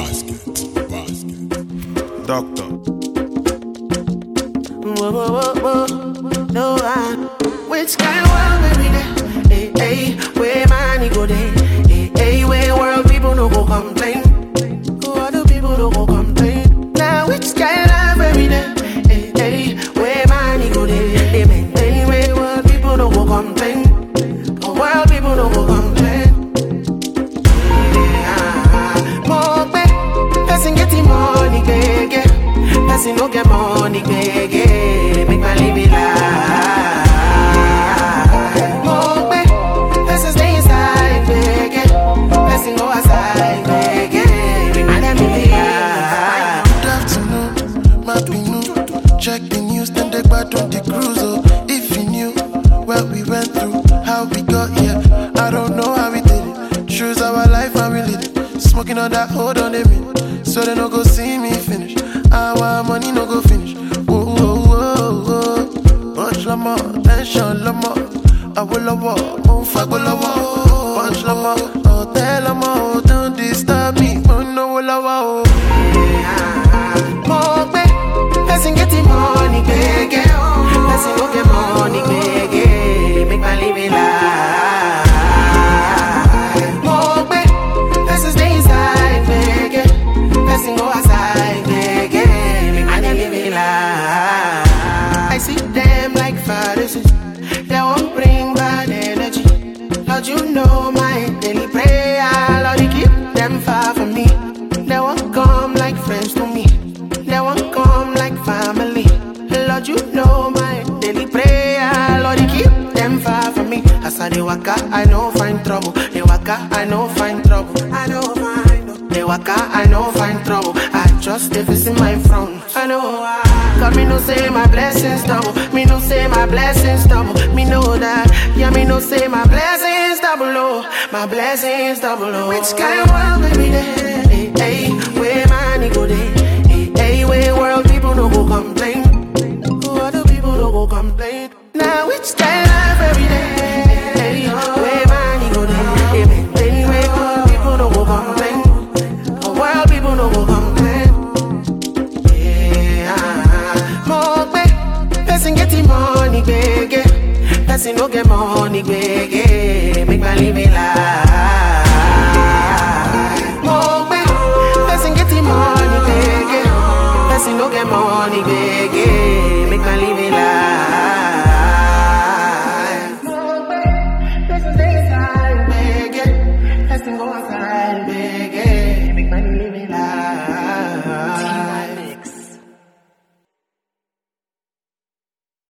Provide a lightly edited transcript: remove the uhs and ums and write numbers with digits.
Doctor. Whoa, whoa, whoa, whoa. No, which kind of world baby there? Hey, hey, where money go there? Hey, hey, where world people no go complain? Who are the people no go complain? Now which kind of baby there? Hey, hey, where money go there? They maintain where world people no go complain. World people no go complain. More pay, person getting money, get. Person no get money, get. Make my living life. More pay, person stay inside, get. Person go outside, get. Make my living life. Good afternoon, my pinu. Check the news, then they back on the cruise. Oh, if you knew what we went through, how we got here, I don't know how we did it. Choose our life and we live it. Smoking on that hold on them in, so they no go see me finish. Our money no go finish. Whoa, whoa, whoa, whoa. Punch lama, tension lama. I will love, move, I will love. Punch lama, oh tell lama, oh don't disturb me. Oh no, will love. More pay, person getting money, get. Person go get money, get. Make my living life. More pay, person stay inside, get. Person go outside, get. Make my living life. I see them like Pharisees. They won't bring bad energy. Lord, you know my daily prayer. Lord, you keep them far from me. They won't come like friends to me. They won't come like family. Lord, you know my daily prayer. Lord, you keep them far from me. As I dey waka, I know find trouble. They waka, I know find trouble. I know find. They waka, I know find trouble. I just dey visit my front. I know why. Cause me no say my blessings double. Me no say my blessings double. Me know that. Yeah, me no say my blessings double. Oh, my blessings double. Oh. Which kind of world baby there?